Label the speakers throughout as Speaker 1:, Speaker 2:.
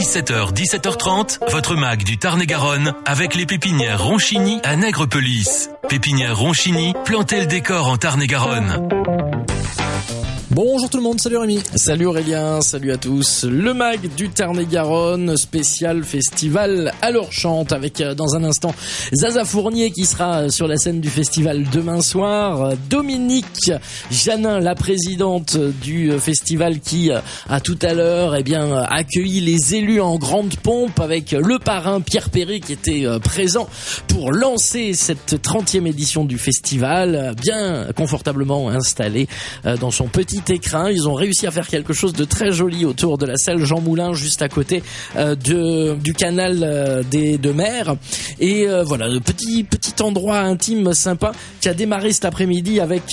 Speaker 1: 17h, 17h30, votre mag du Tarn-et-Garonne avec les pépinières Ronchini à Nègrepelisse. Pépinière Ronchini, plantez le décor en Tarn-et-Garonne.
Speaker 2: Bonjour tout le monde, salut Rémi.
Speaker 3: Salut Aurélien, salut à tous. Le mag du Tarn-et-Garonne, spécial festival à l'Orchante avec dans un instant Zaza Fournier qui sera sur la scène du festival demain soir. Dominique Janin, la présidente du festival qui a tout à l'heure accueilli les élus en grande pompe avec le parrain Pierre Perret qui était présent pour lancer cette 30e édition du festival, bien confortablement installé dans son petit écrin. Ils ont réussi à faire quelque chose de très joli autour de la salle Jean Moulin, juste à côté du canal des deux mers. Et voilà, le petit endroit intime sympa qui a démarré cet après-midi avec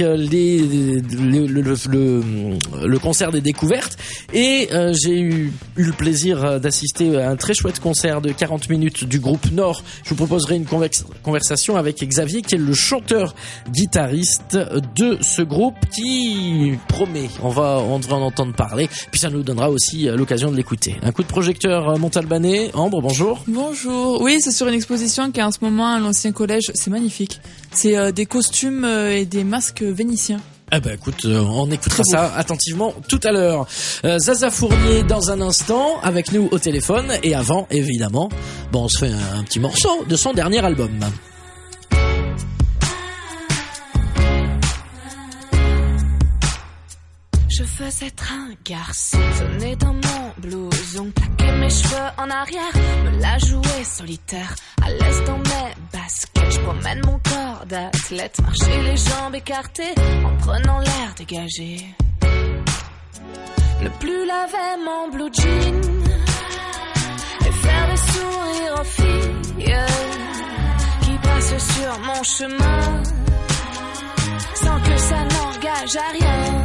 Speaker 3: le concert des découvertes. Et j'ai eu le plaisir d'assister à un très chouette concert de 40 minutes du groupe Nord. Je vous proposerai une conversation avec Xavier qui est le chanteur-guitariste de ce groupe qui promet. On devrait en entendre parler, puis ça nous donnera aussi l'occasion de l'écouter. Un coup de projecteur Montalbanais. Ambre, bonjour.
Speaker 4: Bonjour. Oui, c'est sur une exposition qui est en ce moment à l'ancien collège. C'est magnifique. C'est des costumes et des masques vénitiens.
Speaker 3: Eh ben écoute, on écoutera ça attentivement tout à l'heure. Zaza Fournier dans un instant avec nous au téléphone, et avant évidemment, on se fait un petit morceau de son dernier album.
Speaker 5: Je veux être un garçon, sonner dans mon blouson, plaquer mes cheveux en arrière, me la jouer solitaire, à l'aise dans mes baskets, je promène mon corps d'athlète, marcher les jambes écartées, en prenant l'air dégagé. Ne plus laver mon blue jean, et faire des sourires aux filles, qui passent sur mon chemin, sans que ça n'engage à rien.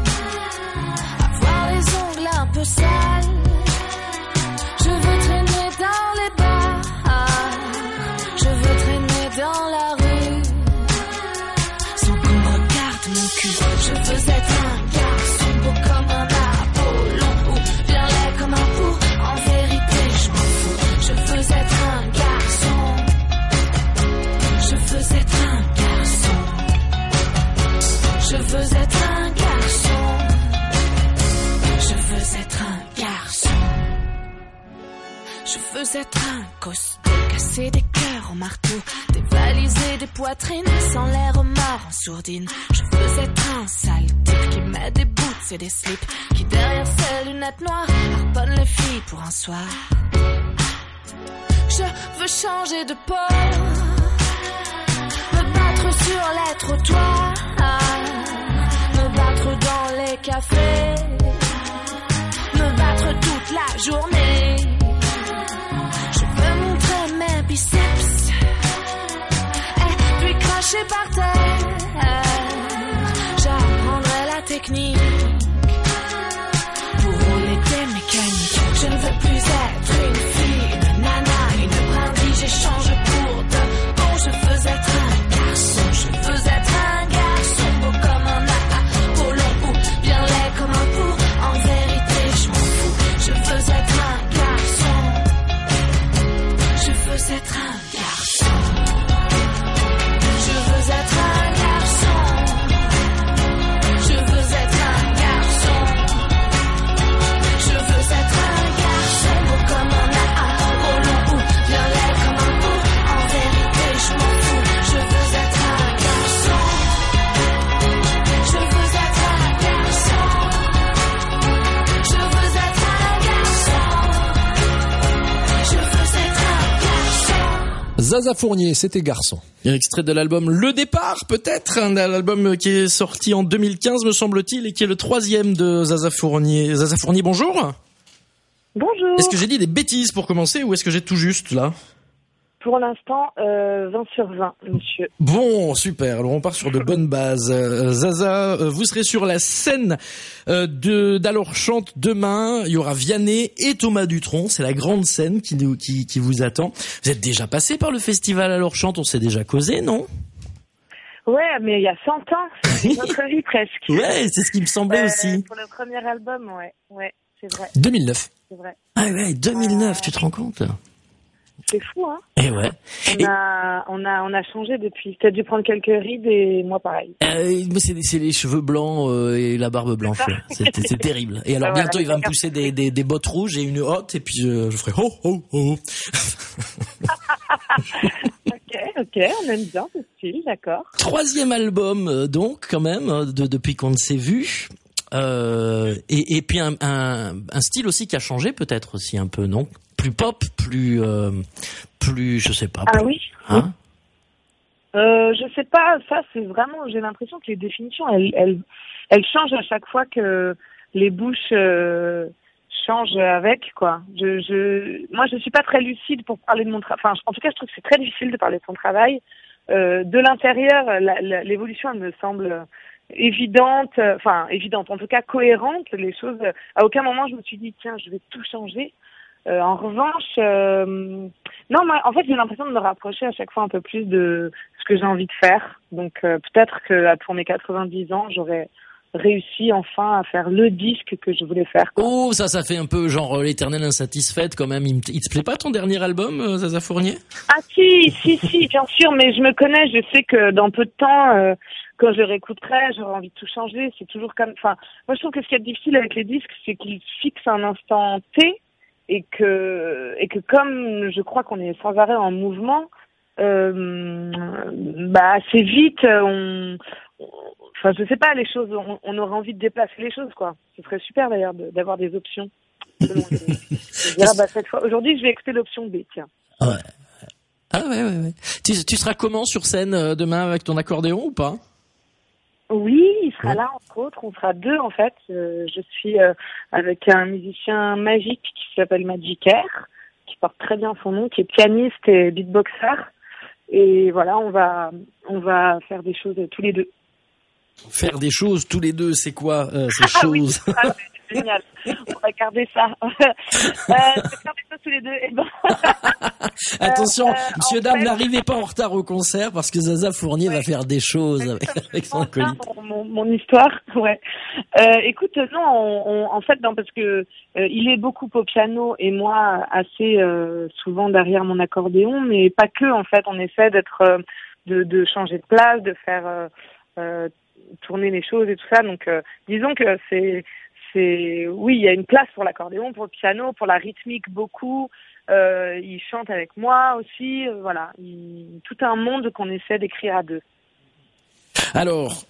Speaker 5: Les ongles un peu sales, je veux traîner dans les bars, je veux traîner dans la rue, sans qu'on regarde mon cul. Je veux être un garçon beau comme un Apollon, ou bien laid comme un pou. En vérité, je m'en fous. Je veux être un garçon, je veux être un garçon, je veux être un garçon. Je veux être un garçon. Je veux être un costaud, casser des cœurs au marteau, dévaliser des poitrines sans les remords en sourdine. Je veux être un sale type qui met des boots et des slips, qui derrière ses lunettes noires harponne les filles pour un soir. Je veux changer de peau, me battre sur les trottoirs, me battre dans les cafés, me battre toute la journée. Je veux montrer mes biceps et puis cracher par terre. J'apprendrai la technique pour rouler des mécaniques. Je ne veux plus être une fille, une nana, une brindille. J'échange pour de bon. Je veux être un garçon. Je veux être un garçon beau comme un Apollon, ou bien laid comme un pou. En vérité, je m'en fous. Je veux être un garçon. Je veux être un garçon. Je veux être un garçon. Je veux être un garçon. Je veux être un garçon beau comme un Apollon, ou bien laid comme un pou. En vérité, je m'en fous. Je veux être un garçon. Je veux être un garçon. Je veux être un garçon. Je veux être un garçon.
Speaker 2: Zaza Fournier, c'était garçon.
Speaker 3: Un extrait de l'album Le Départ, peut-être, un album qui est sorti en 2015, me semble-t-il, et qui est le 3e de Zaza Fournier. Zaza Fournier, bonjour.
Speaker 6: Bonjour.
Speaker 3: Est-ce que j'ai dit des bêtises pour commencer, ou est-ce que j'ai tout juste, là?
Speaker 6: Pour l'instant, 20 sur 20, monsieur.
Speaker 3: Bon, super. Alors on part sur de bonnes bases. Zaza, vous serez sur la scène d'Alorchante demain. Il y aura Vianney et Thomas Dutronc. C'est la grande scène qui vous attend. Vous êtes déjà passé par le festival Alorchante, on s'est déjà causé, non?
Speaker 6: Ouais, mais il y a 100 ans, c'est notre vie presque.
Speaker 3: Ouais, c'est ce qui me semblait aussi.
Speaker 6: Pour le premier album, ouais, c'est vrai.
Speaker 2: 2009.
Speaker 6: c'est vrai.
Speaker 3: Ah ouais, 2009, tu te rends compte?
Speaker 6: C'est fou, hein.
Speaker 3: Et ouais.
Speaker 6: On a changé depuis. T'as dû prendre quelques rides et moi pareil.
Speaker 3: Mais c'est les cheveux blancs et la barbe blanche. C'est terrible. Et alors bientôt il va me pousser des bottes rouges et une hotte et puis je ferai ho ho ho.
Speaker 6: Ok, on aime bien ce style, d'accord.
Speaker 3: 3e album donc quand même depuis qu'on ne s'est vu. Et puis un style aussi qui a changé peut-être aussi un peu, non? Plus pop, plus je sais pas.
Speaker 6: Ah oui.
Speaker 3: Hein?
Speaker 6: Je sais pas, ça c'est vraiment, j'ai l'impression que les définitions elles changent à chaque fois que les bouches changent avec, quoi. Moi je suis pas très lucide pour parler de mon travail. Enfin, en tout cas, je trouve que c'est très difficile de parler de son travail. De l'intérieur, l'évolution elle me semble évidente, en tout cas cohérente. Les choses, à aucun moment je me suis dit tiens, je vais tout changer. En revanche, non, moi, en fait, j'ai l'impression de me rapprocher à chaque fois un peu plus de ce que j'ai envie de faire. Donc, peut-être que pour mes 90 ans, j'aurais réussi enfin à faire le disque que je voulais faire, quoi.
Speaker 3: Oh, ça fait un peu genre l'éternelle insatisfaite quand même. Il te plaît pas ton dernier album, Zaza Fournier?
Speaker 6: Ah si, bien sûr, mais je me connais, je sais que dans peu de temps, quand je réécouterai, j'aurai envie de tout changer. C'est toujours comme, enfin, moi je trouve que ce qui est difficile avec les disques, c'est qu'ils fixent un instant T. Et que comme je crois qu'on est sans arrêt en mouvement, assez vite, enfin je sais pas, les choses, on aurait envie de déplacer les choses, quoi. Ce serait super d'ailleurs d'avoir des options. Cette fois, aujourd'hui, je vais explorer l'option B, tiens.
Speaker 3: Ouais. Ah ouais. Tu seras comment sur scène demain avec ton accordéon ou pas?
Speaker 6: Oui, il sera là, entre autres. On sera 2, en fait. Je suis avec un musicien magique qui s'appelle Magic Air, qui porte très bien son nom, qui est pianiste et beatboxer. Et voilà, on va faire des choses tous les 2.
Speaker 3: Faire des choses tous les 2, c'est quoi ces choses?
Speaker 6: Oui, c'est génial. On va garder ça. Faire des choses tous les 2. Et ben...
Speaker 3: Attention, monsieur, dame, n'arrivez pas en retard au concert parce que Zaza Fournier va faire des choses avec son acolyte.
Speaker 6: Mon histoire, ouais. Écoute, non, en fait, non, parce que il est beaucoup au piano et moi assez souvent derrière mon accordéon, mais pas que. En fait, on essaie de changer de place, de faire tourner les choses et tout ça. Donc, disons que oui, il y a une place pour l'accordéon, pour le piano, pour la rythmique beaucoup. Il chante avec moi aussi, voilà. Tout un monde qu'on essaie d'écrire à 2.
Speaker 3: Alors,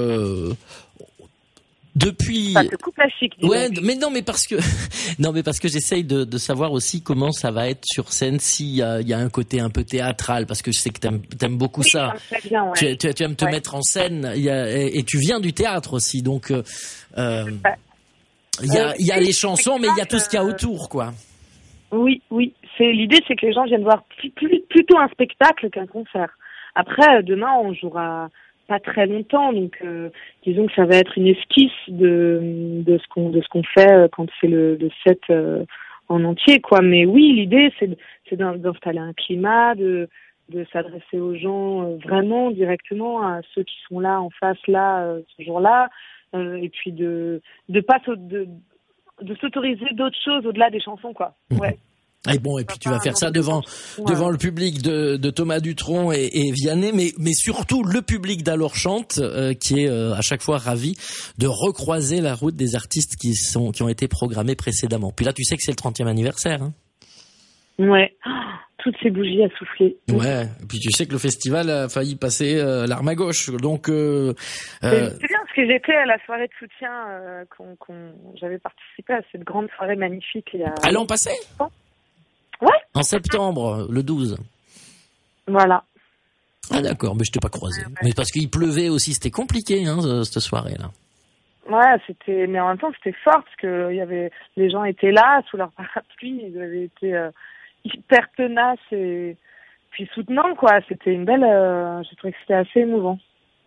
Speaker 3: depuis.
Speaker 6: Ça te coupe la chic.
Speaker 3: Ouais, mais parce que j'essaye de savoir aussi comment ça va être sur scène, s'il y a un côté un peu théâtral, parce que je sais que t'aimes beaucoup ça.
Speaker 6: Bien, ouais.
Speaker 3: Tu aimes te mettre en scène, et tu viens du théâtre aussi, donc il y a les chansons, mais il y a tout ce qu'il y a autour, quoi.
Speaker 6: Oui. L'idée, c'est que les gens viennent voir plutôt un spectacle qu'un concert. Après, demain, on jouera pas très longtemps, donc disons que ça va être une esquisse de ce qu'on fait quand c'est le set en entier, quoi. Mais oui, l'idée, c'est d'installer un climat, de s'adresser aux gens vraiment directement, à ceux qui sont là en face là ce jour-là, et puis de s'autoriser d'autres choses au-delà des chansons, quoi. Ouais.
Speaker 3: Et bon, et puis tu vas faire ça devant le public de Thomas Dutronc et Vianney, mais surtout le public d'Alors Chante, qui est à chaque fois ravi de recroiser la route des artistes qui ont été programmés précédemment. Puis là, tu sais que c'est le 30e anniversaire, hein.
Speaker 6: Ouais. Toutes ces bougies à souffler.
Speaker 3: Ouais. Et puis tu sais que le festival a failli passer l'arme à gauche. Donc
Speaker 6: c'est bien parce que j'étais à la soirée de soutien j'avais participé à cette grande soirée magnifique il y a.
Speaker 3: Ah, l'an passé?
Speaker 6: Ouais.
Speaker 3: En septembre, le 12.
Speaker 6: Voilà.
Speaker 3: Ah d'accord, mais je t'ai pas croisé. Ouais. Mais parce qu'il pleuvait aussi, c'était compliqué, hein, cette soirée-là.
Speaker 6: Ouais, mais en même temps c'était fort parce que les gens étaient là sous leur parapluie, ils avaient été hyper tenaces et puis soutenants, quoi. C'était une belle, j'ai trouvé que c'était assez émouvant.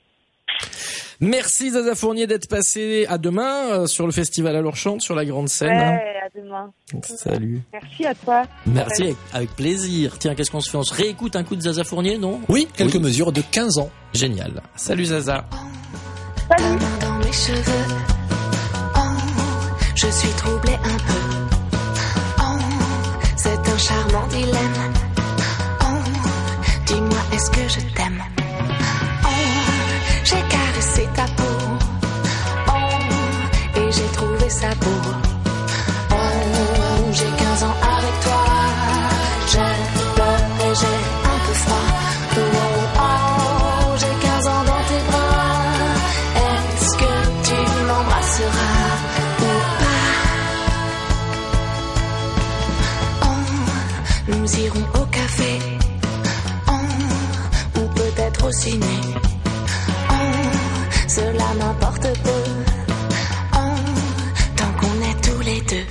Speaker 3: Merci Zaza Fournier d'être passé. À demain sur le festival Alors Chante sur la grande scène.
Speaker 6: Ouais, à demain.
Speaker 3: Salut.
Speaker 6: Merci à toi.
Speaker 3: Merci, avec plaisir. Tiens, qu'est-ce qu'on se fait? On se réécoute un coup de Zaza Fournier, non?
Speaker 2: Oui, quelques mesures de 15 ans.
Speaker 3: Génial. Salut Zaza.
Speaker 6: Salut.
Speaker 5: Dans mes cheveux, oh, je suis troublée un peu. vilaine. Oh, dis-moi, est-ce que je t'aime? Oh, j'ai caressé ta peau. Oh, et j'ai trouvé ça beau. Oh, j'ai 15 ans avec toi. J'ai peur et j'ai un peu froid. Oh, oh, j'ai 15 ans dans tes bras. Est-ce que tu m'embrasseras ou pas? Oh, nous irons au café. Oh, ou peut-être au ciné. Oh, cela m'importe peu. Oh, tant qu'on est tous les deux.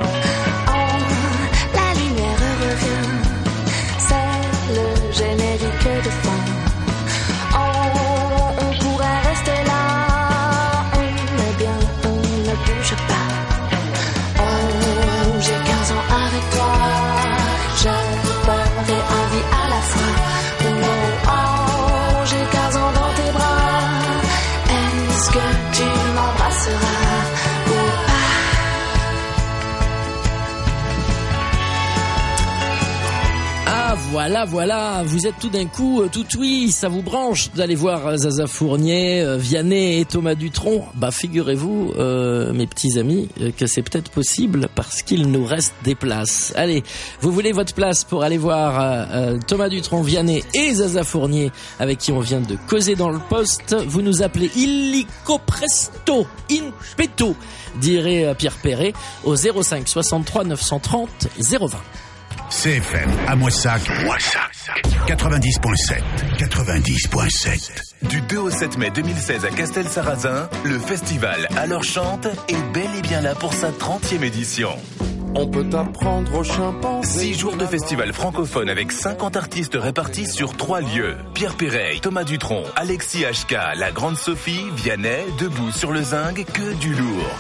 Speaker 5: Générique de fond. Oh, on pourrait rester là, mais bien on ne bouge pas. Oh, j'ai 15 ans avec toi, j'ai peur et envie à la fois. Oh, oh, j'ai 15 ans dans tes bras. Est-ce que tu m'embrasseras ou pas?
Speaker 3: Voilà, vous êtes tout d'un coup tout oui, ça vous branche d'aller voir Zaza Fournier, Vianney et Thomas Dutronc. Bah figurez-vous, mes petits amis, que c'est peut-être possible parce qu'il nous reste des places. Allez, vous voulez votre place pour aller voir Thomas Dutronc, Vianney et Zaza Fournier avec qui on vient de causer dans le poste. Vous nous appelez illico presto, in petto, dirait Pierre Perret, au 05 63 930 020.
Speaker 7: CFM à Moissac 90.7.
Speaker 1: Du 2 au 7 mai 2016 à Castel-Sarrazin, le festival Alors Chante est bel et bien là pour sa 30e édition.
Speaker 8: On peut apprendre au chimpanzé.
Speaker 1: 6 jours de festival francophone avec 50 artistes répartis sur 3 lieux. Pierre Perret, Thomas Dutronc, Alexis HK, La Grande Sophie, Vianney, Debout sur le Zinc, que du lourd.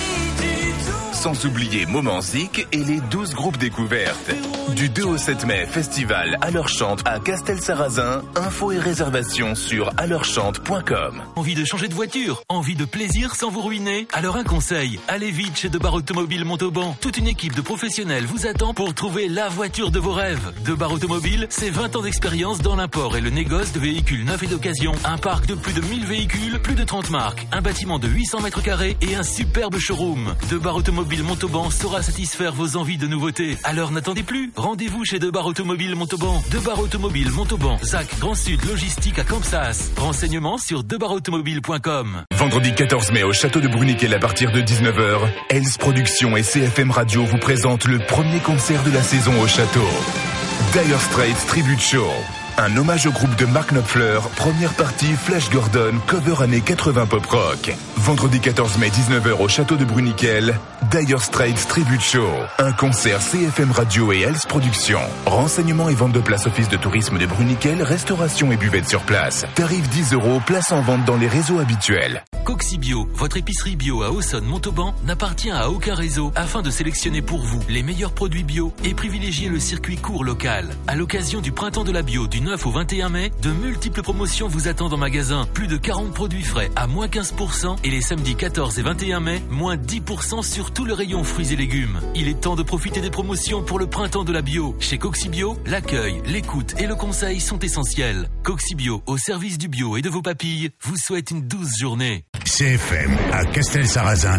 Speaker 1: Sans oublier Moment Zik et les 12 groupes découvertes. Du 2 au 7 mai, festival Alors Chante à Castel-Sarrazin. Infos et réservations sur alleurchante.com. Envie de changer de voiture? Envie de plaisir sans vous ruiner? Alors un conseil, allez vite chez Debar Automobile Montauban. Toute une équipe de professionnels vous attend pour trouver la voiture de vos rêves. Debar Automobile, c'est 20 ans d'expérience dans l'import et le négoce de véhicules neufs et d'occasion. Un parc de plus de 1000 véhicules, plus de 30 marques, un bâtiment de 800 mètres carrés et un superbe showroom. Debar Automobile Montauban saura satisfaire vos envies de nouveautés. Alors n'attendez plus. Rendez-vous chez Debar Automobile Montauban. Debar Automobile Montauban. ZAC Grand Sud Logistique à Campsas. Renseignements sur debarautomobile.com. Vendredi 14 mai au château de Bruniquel à partir de 19h, Els Productions et CFM Radio vous présentent le premier concert de la saison au château. Dire Straits Tribute Show. Un hommage au groupe de Mark Knopfler, première partie Flash Gordon, cover années 80 pop rock. Vendredi 14 mai 19h au château de Bruniquel, Dire Straits Tribute Show. Un concert CFM Radio et Els Productions. Renseignements et vente de places office de tourisme de Bruniquel, restauration et buvette sur place. Tarif 10 €, place en vente dans les réseaux habituels. Coxibio, votre épicerie bio à Auxonne-Montauban, n'appartient à aucun réseau afin de sélectionner pour vous les meilleurs produits bio et privilégier le circuit court local. À l'occasion du printemps de la bio du 9 au 21 mai, de multiples promotions vous attendent en magasin. Plus de 40 produits frais à moins 15% et les samedis 14 et 21 mai, moins 10% sur tout le rayon fruits et légumes. Il est temps de profiter des promotions pour le printemps de la bio. Chez Coxibio, l'accueil, l'écoute et le conseil sont essentiels. Coxibio, au service du bio et de vos papilles, vous souhaite une douce journée.
Speaker 7: CFM à Castel-Sarrazin.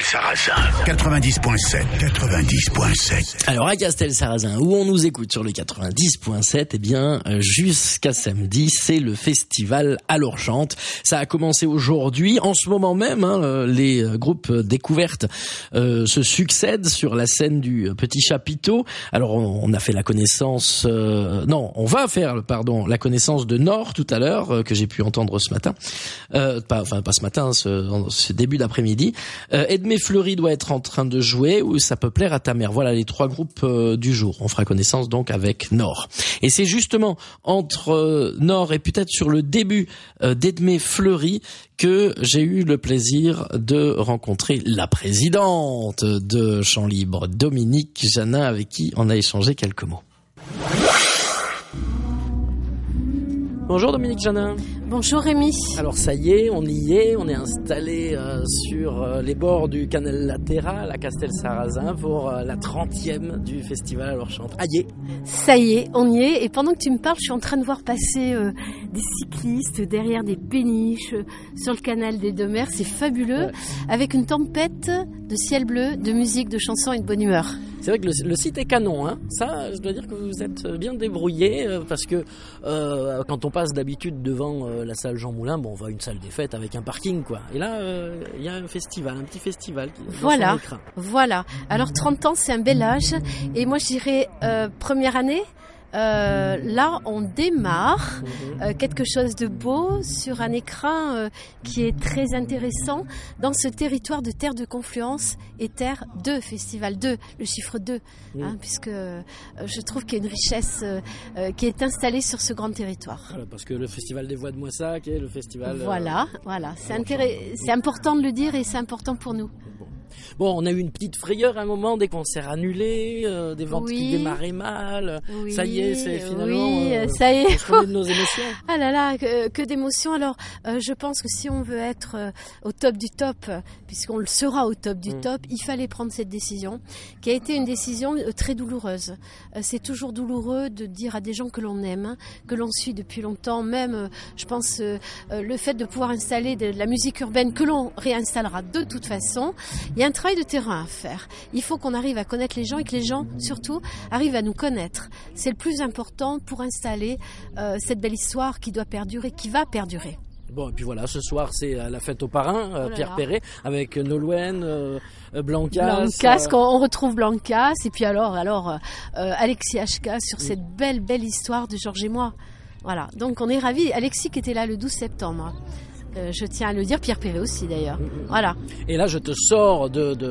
Speaker 7: 90.7.
Speaker 3: Alors à Castel-Sarrazin, où on nous écoute sur le 90.7, eh bien jusqu'à samedi, c'est le festival Alors Chante. Ça a commencé aujourd'hui. En ce moment même, les groupes découvertes se succèdent sur la scène du Petit Chapiteau. Alors on a fait la connaissance... on va faire la connaissance de Nord tout à l'heure, que j'ai pu entendre ce matin. Pas ce matin, ce début d'après-midi. Edmé Fleury doit être en train de jouer, ou ça peut plaire à ta mère. Voilà les 3 groupes du jour. On fera connaissance donc avec Nord. Et c'est justement entre Nord et peut-être sur le début d'Edmé Fleury que j'ai eu le plaisir de rencontrer la présidente de Chant Libre, Dominique Janin, avec qui on a échangé quelques mots. Bonjour Dominique Janin.
Speaker 9: Bonjour Rémi.
Speaker 3: Alors ça y est, on est installé sur les bords du canal latéral à Castel-Sarrazin pour la 30e du festival Alors Chante. Aïe.
Speaker 9: Ça y est, on y est. Et pendant que tu me parles, je suis en train de voir passer des cyclistes derrière des péniches sur le canal des Deux Mers. C'est fabuleux, avec une tempête de ciel bleu, de musique, de chansons et de bonne humeur.
Speaker 3: C'est vrai que le site est canon, hein. Ça, je dois dire que vous êtes bien débrouillés parce que quand on passe d'habitude devant la salle Jean Moulin, bon, on voit une salle des fêtes avec un parking, quoi. Et là, il y a un petit festival qui est dans son écran.
Speaker 9: Voilà. Alors 30 ans, c'est un bel âge. Et moi, je dirais première année. Là, on démarre quelque chose de beau sur un écran qui est très intéressant dans ce territoire de terre de confluence et terre 2, festival 2, le chiffre 2, hein, puisque je trouve qu'il y a une richesse qui est installée sur ce grand territoire.
Speaker 3: Voilà, parce que le festival des Voix de Moissac est le festival...
Speaker 9: Voilà, c'est important de le dire et c'est important pour nous.
Speaker 3: Bon, on a eu une petite frayeur à un moment, des concerts annulés, des ventes qui démarraient mal.
Speaker 9: Oui,
Speaker 3: ça y est, c'est finalement...
Speaker 9: ça y est.
Speaker 3: On se remet de nos émotions.
Speaker 9: Ah là là, que d'émotions. Alors, je pense que si on veut être au top du top, puisqu'on le sera au top du top, il fallait prendre cette décision, qui a été une décision très douloureuse. C'est toujours douloureux de dire à des gens que l'on aime, que l'on suit depuis longtemps, même, je pense, le fait de pouvoir installer de la musique urbaine que l'on réinstallera de toute façon. Il y a un travail de terrain à faire. Il faut qu'on arrive à connaître les gens et que les gens, surtout, arrivent à nous connaître. C'est le plus important pour installer cette belle histoire qui doit perdurer, qui va perdurer.
Speaker 3: Bon, et puis voilà, ce soir, c'est la fête aux parrains, Pierre Perret, avec Nolwenn, Blancas.
Speaker 9: On retrouve Blancas, et puis alors Alexis HK sur cette belle histoire de Georges et moi. Voilà, donc on est ravis. Alexis qui était là le 12 septembre. Je tiens à le dire, Pierre Perret aussi d'ailleurs. Voilà.
Speaker 3: Et là, je te sors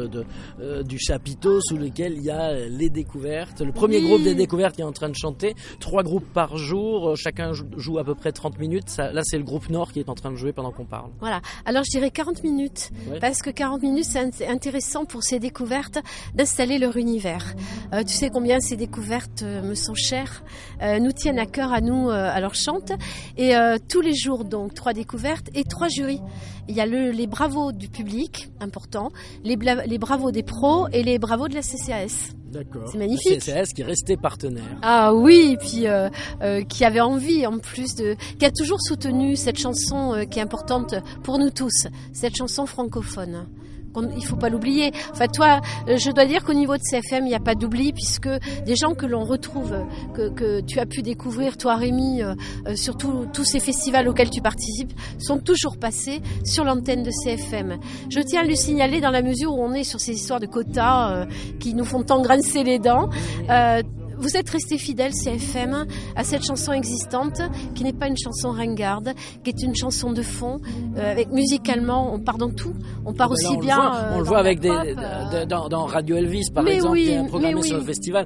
Speaker 3: du chapiteau sous lequel il y a les découvertes. Le premier groupe des découvertes qui est en train de chanter. 3 groupes par jour, chacun joue à peu près 30 minutes. Là, c'est le groupe Nord qui est en train de jouer pendant qu'on parle.
Speaker 9: Voilà. Alors, je dirais 40 minutes. Parce que 40 minutes, c'est intéressant pour ces découvertes d'installer leur univers. Tu sais combien ces découvertes me sont chères, nous tiennent à cœur à nous, à leur chante. Et tous les jours, donc, 3 découvertes et 3 jurys. Il y a les bravos du public, important, les bravos des pros et les bravos de la CCAS.
Speaker 3: D'accord.
Speaker 9: C'est magnifique.
Speaker 3: La CCAS qui est restée partenaire.
Speaker 9: Ah oui, et puis qui avait envie en plus qui a toujours soutenu cette chanson qui est importante pour nous tous, cette chanson francophone. Il faut pas l'oublier. Enfin, toi, je dois dire qu'au niveau de CFM, il n'y a pas d'oubli puisque des gens que l'on retrouve, que tu as pu découvrir, toi Rémi, sur tous ces festivals auxquels tu participes, sont toujours passés sur l'antenne de CFM. Je tiens à le signaler dans la mesure où on est sur ces histoires de quotas qui nous font tant grincer les dents. Vous êtes resté fidèle, CFM, à cette chanson existante, qui n'est pas une chanson ringarde, qui est une chanson de fond, avec musicalement, on part dans tout. On part aussi bien.
Speaker 3: On le voit avec dans Radio Elvis, par exemple, qui est programmé sur le festival,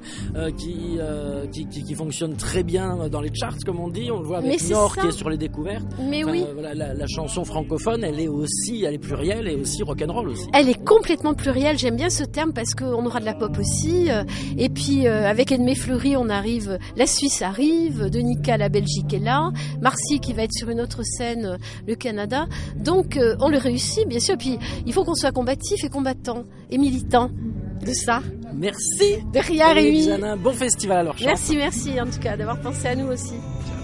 Speaker 3: qui fonctionne très bien dans les charts, comme on dit. On le voit avec Nord, qui est sur les découvertes.
Speaker 9: Mais oui.
Speaker 3: Voilà, la chanson francophone, elle est plurielle et aussi rock'n'roll aussi.
Speaker 9: Elle est complètement plurielle. J'aime bien ce terme parce qu'on aura de la pop aussi. Et puis, avec Edmé Fleury, on arrive, la Suisse arrive, Donica, la Belgique est là, Marcy qui va être sur une autre scène, le Canada. Donc, on le réussit, bien sûr. Puis, il faut qu'on soit combatif et combattant et militant de ça.
Speaker 3: Merci.
Speaker 9: De rien, Rémi.
Speaker 3: Bon festival alors.
Speaker 9: Merci en tout cas d'avoir pensé à nous aussi.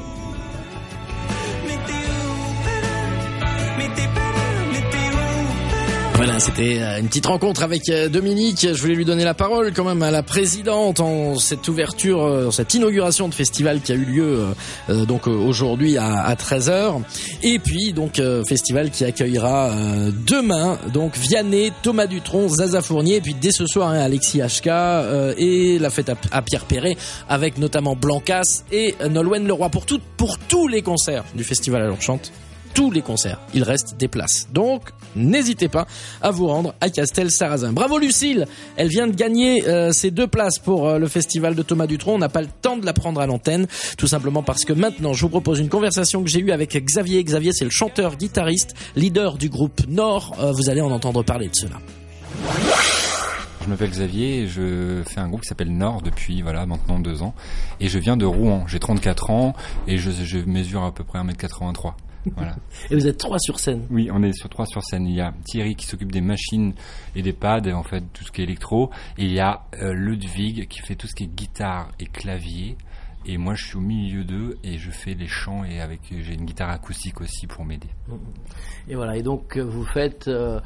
Speaker 3: Voilà, c'était une petite rencontre avec Dominique. Je voulais lui donner la parole quand même à la présidente en cette ouverture, cette inauguration de festival qui a eu lieu donc aujourd'hui à 13h. Et puis donc festival qui accueillera demain donc Vianney, Thomas Dutronc, Zaza Fournier et puis dès ce soir Alexis HK et la fête à Pierre Perret avec notamment Blancas et Nolwenn Leroy pour tous les concerts du festival Alors Chante. Tous les concerts, il reste des places. Donc, n'hésitez pas à vous rendre à Castel-Sarrazin. Bravo Lucille, elle vient de gagner ces 2 places pour le festival de Thomas Dutronc. On n'a pas le temps de la prendre à l'antenne, tout simplement parce que maintenant, je vous propose une conversation que j'ai eue avec Xavier. Xavier, c'est le chanteur, guitariste, leader du groupe Nord. Vous allez en entendre parler de cela.
Speaker 10: m'appelle Xavier et je fais un groupe qui s'appelle Nord depuis maintenant 2 ans. Et je viens de Rouen. J'ai 34 ans et je mesure à peu près 1m83. Voilà.
Speaker 3: Et vous êtes 3 sur scène.
Speaker 10: Oui, on est 3 sur scène. Il y a Thierry qui s'occupe des machines et des pads, en fait, tout ce qui est électro. Et il y a Ludwig qui fait tout ce qui est guitare et clavier. Et moi, je suis au milieu d'eux et je fais les chants et j'ai une guitare acoustique aussi pour m'aider.
Speaker 3: Et voilà. Et donc, vous faites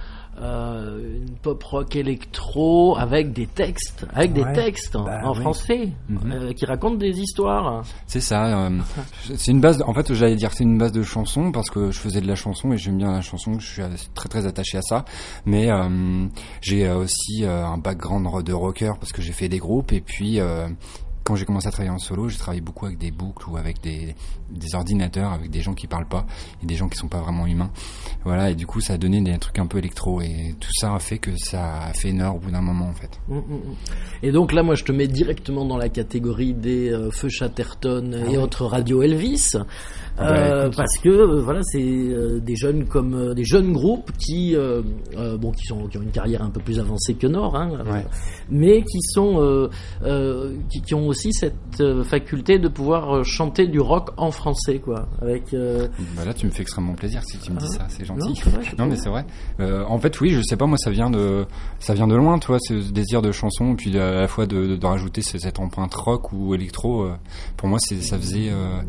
Speaker 3: une pop rock électro avec des textes, en français, qui racontent des histoires.
Speaker 10: C'est ça. C'est une base. En fait, j'allais dire c'est une base de chansons parce que je faisais de la chanson et j'aime bien la chanson. Je suis très très attaché à ça. Mais j'ai aussi un background de rocker parce que j'ai fait des groupes et puis. Quand j'ai commencé à travailler en solo, j'ai travaillé beaucoup avec des boucles ou avec des ordinateurs, avec des gens qui parlent pas et des gens qui sont pas vraiment humains. Voilà, et du coup, ça a donné des trucs un peu électro et tout ça a fait que ça a fait une heure au bout d'un moment, en fait.
Speaker 3: Et donc là, moi, je te mets directement dans la catégorie des Feu Chatterton et autres Radio Elvis. Parce que voilà, c'est des jeunes comme des jeunes groupes qui qui ont une carrière un peu plus avancée que Nord, mais qui sont qui ont aussi cette faculté de pouvoir chanter du rock en français, quoi. Avec
Speaker 10: là, tu me fais extrêmement plaisir si tu me dis ça, c'est gentil. Non, mais c'est vrai. En fait, oui, je sais pas, moi, ça vient de loin, tu vois, ce désir de chanson, puis à la fois de rajouter cette empreinte rock ou électro. Pour moi, ça faisait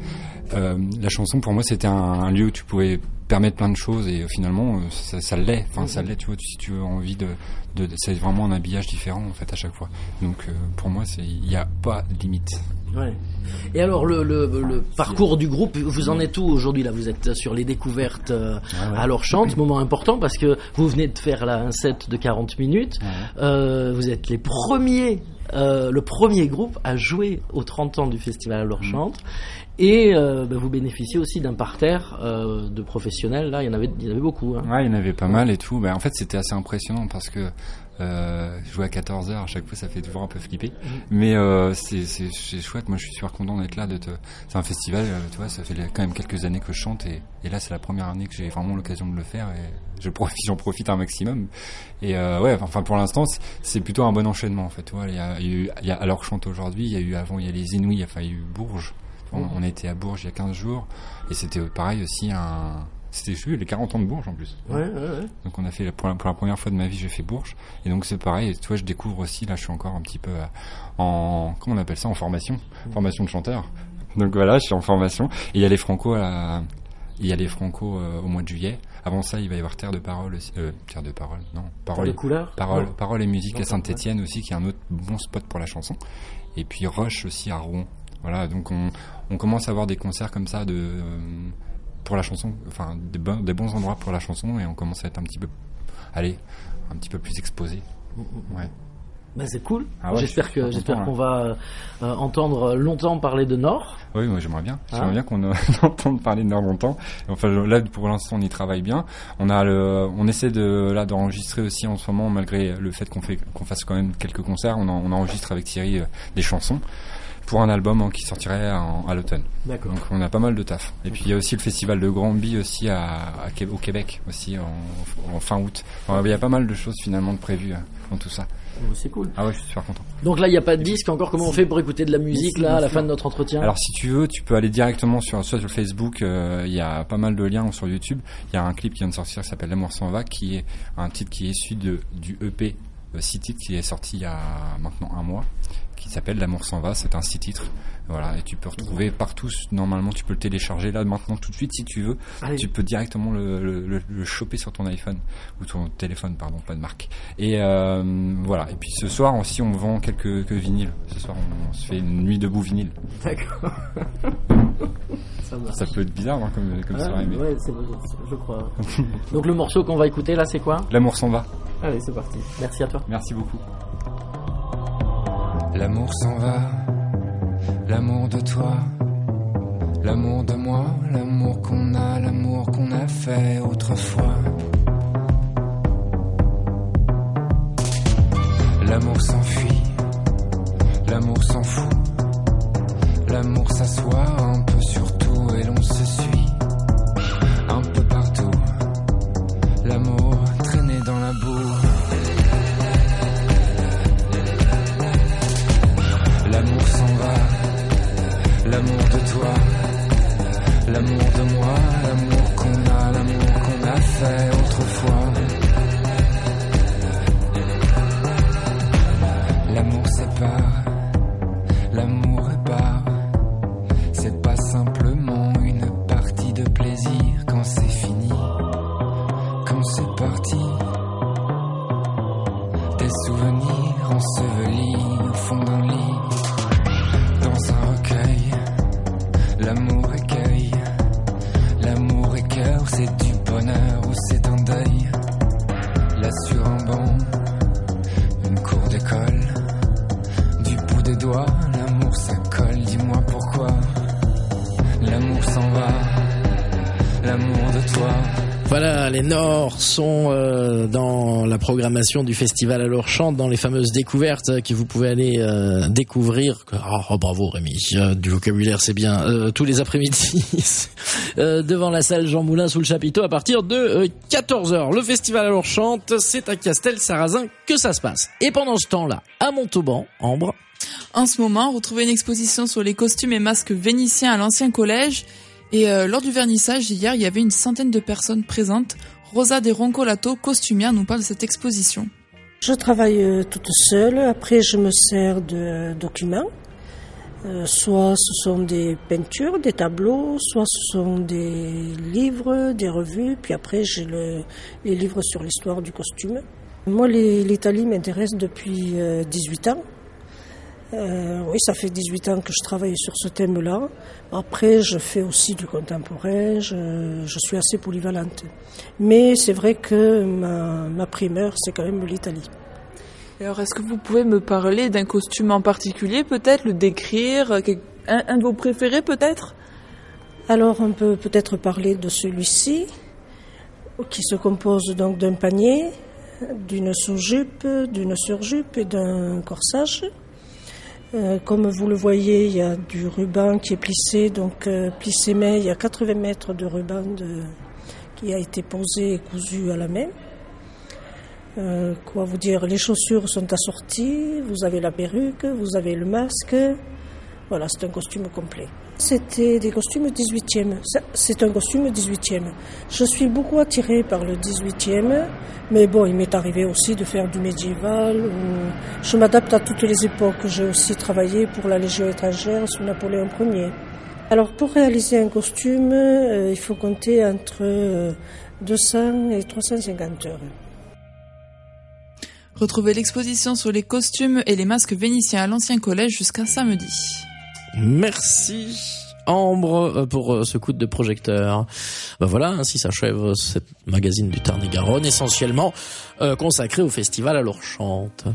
Speaker 10: la chanson, pour moi, c'était un lieu où tu pouvais permettre plein de choses et finalement ça l'est, ça l'est, tu vois, si tu as envie de c'est vraiment un habillage différent en fait à chaque fois, donc pour moi il n'y a pas de limite.
Speaker 3: Et alors le parcours du groupe, vous en êtes où aujourd'hui là? Vous êtes sur les découvertes Alors Chante, moment important parce que vous venez de faire là un set de 40 minutes, vous êtes les premiers le premier groupe à jouer aux 30 ans du festival Alors Chante. Et vous bénéficiez aussi d'un parterre de professionnels. Là, il y en avait beaucoup.
Speaker 10: Il y en avait pas mal et tout. En fait, c'était assez impressionnant parce que jouer à 14h à chaque fois, ça fait toujours un peu flipper. Mais c'est chouette. Moi, je suis super content d'être là. C'est un festival, tu vois, ça fait quand même quelques années que je chante et là, c'est la première année que j'ai vraiment l'occasion de le faire et j'en profite un maximum. Et pour l'instant, c'est plutôt un bon enchaînement en fait. Tu vois, il y a Alors Chante aujourd'hui, il y a eu avant, il y a les Inouïs, il y a eu Bourges. On était à Bourges il y a 15 jours et c'était pareil aussi c'était les 40 ans de Bourges en plus. Donc on a fait pour la première fois de ma vie, j'ai fait Bourges et donc c'est pareil, tu vois, je découvre aussi, là je suis encore un petit peu comment on appelle ça, en formation de chanteur. Donc voilà, je suis en formation et il y a les Franco au mois de juillet. Avant ça, il va y avoir Terre de Parole aussi. Terre de Parole, non. Parole et musique à Saint-Étienne aussi, qui est un autre bon spot pour la chanson. Et puis Roche aussi à Rouen. Voilà, donc on commence à avoir des concerts comme ça pour la chanson, enfin des bons endroits pour la chanson et on commence à être un petit peu plus exposé.
Speaker 3: C'est cool. J'espère qu'on va entendre longtemps parler de Nord.
Speaker 10: Oui, moi j'aimerais bien. J'aimerais bien qu'on entende parler de Nord longtemps. Enfin là pour l'instant on y travaille bien. On essaie d'enregistrer aussi en ce moment, malgré le fait qu'on fasse quand même quelques concerts. On enregistre avec Thierry des chansons pour un album qui sortirait à l'automne.
Speaker 3: D'accord.
Speaker 10: Donc on a pas mal de taf. Et puis il y a aussi le festival de Granby aussi au Québec aussi en fin août. Enfin, il y a pas mal de choses finalement de prévues dans tout ça.
Speaker 3: C'est cool.
Speaker 10: Ah ouais, je suis super content.
Speaker 3: Donc là, il n'y a pas de disque encore. Comment on fait pour écouter de la musique là à la fin de notre entretien?
Speaker 10: Alors si tu veux, tu peux aller directement soit sur Facebook. Il y a pas mal de liens sur YouTube. Il y a un clip qui vient de sortir qui s'appelle L'amour s'en va, qui est un titre qui est issu du EP 6 titres qui est sorti il y a maintenant un mois, qui s'appelle L'amour s'en va. C'est un 6 titres. Voilà, et tu peux retrouver partout. Normalement, tu peux le télécharger là maintenant tout de suite si tu veux. Allez. Tu peux directement le choper sur ton iPhone ou ton téléphone, pardon, pas de marque. Et voilà. Et puis ce soir aussi, on vend quelques vinyles. Ce soir, on se fait une nuit debout vinyle.
Speaker 3: D'accord.
Speaker 10: Ça peut être bizarre comme soirée, mais
Speaker 3: ouais, je crois. Donc le morceau qu'on va écouter là, c'est quoi?
Speaker 10: L'amour s'en va.
Speaker 3: Allez, c'est parti. Merci à toi.
Speaker 10: Merci beaucoup.
Speaker 11: L'amour s'en va. L'amour de toi, l'amour de moi, l'amour qu'on a fait autrefois. L'amour s'enfuit, l'amour s'en fout, l'amour s'assoit un peu sur tout et l'on se suit, un peu partout, l'amour traîné dans la boue. sépare, l'amour répare. C'est pas simplement une partie de plaisir quand c'est fini, quand c'est parti. Des souvenirs ensevelis au fond d'un lit, dans un recueil. L'amour écueille, l'amour est cœur, c'est du bonheur ou c'est un deuil. Là sur un banc, une cour d'école, du bout des doigts, l'amour ça colle, dis-moi pourquoi. L'amour s'en va, l'amour de toi.
Speaker 3: Voilà, les Nords sont dans la programmation du festival Alors Chante, dans les fameuses découvertes que vous pouvez aller découvrir. Oh, bravo Rémi, du vocabulaire c'est bien. Tous les après-midi devant la salle Jean Moulin sous le chapiteau à partir de 14h. Le festival Alors Chante, c'est à Castelsarrasin que ça se passe. Et pendant ce temps-là, à Montauban, Ambre.
Speaker 4: En ce moment, retrouvez une exposition sur les costumes et masques vénitiens à l'ancien collège. Et lors du vernissage hier, il y avait une centaine de personnes présentes. Rosa De Roncolato, costumière, nous parle de cette exposition.
Speaker 12: Je travaille toute seule. Après, je me sers de documents. Soit ce sont des peintures, des tableaux, soit ce sont des livres, des revues. Puis après, j'ai les livres sur l'histoire du costume. Moi, l'Italie m'intéresse depuis 18 ans. Oui, ça fait 18 ans que je travaille sur ce thème-là. Après, je fais aussi du contemporain, je suis assez polyvalente. Mais c'est vrai que ma primeur, c'est quand même l'Italie.
Speaker 4: Alors, est-ce que vous pouvez me parler d'un costume en particulier, peut-être, le décrire, un de vos préférés, peut-être ?
Speaker 12: Alors, on peut peut-être parler de celui-ci, qui se compose donc d'un panier, d'une sous-jupe, d'une surjupe et d'un corsage. Comme vous le voyez, il y a du ruban qui est plissé, donc plissé main, il y a 80 mètres de ruban qui a été posé et cousu à la main. Quoi vous dire, les chaussures sont assorties, vous avez la perruque, vous avez le masque. Voilà, c'est un costume complet. C'était des costumes 18e. C'est un costume 18e. Je suis beaucoup attirée par le 18e, mais bon, il m'est arrivé aussi de faire du médiéval. Je m'adapte à toutes les époques. J'ai aussi travaillé pour la Légion étrangère sous Napoléon Ier. Alors, pour réaliser un costume, il faut compter entre 200 et 350 heures.
Speaker 4: Retrouvez l'exposition sur les costumes et les masques vénitiens à l'ancien collège jusqu'à samedi.
Speaker 3: Merci Ambre pour ce coup de projecteur. Voilà, ainsi s'achève cette magazine du Tarn-et-Garonne, essentiellement consacré au festival Alors Chante.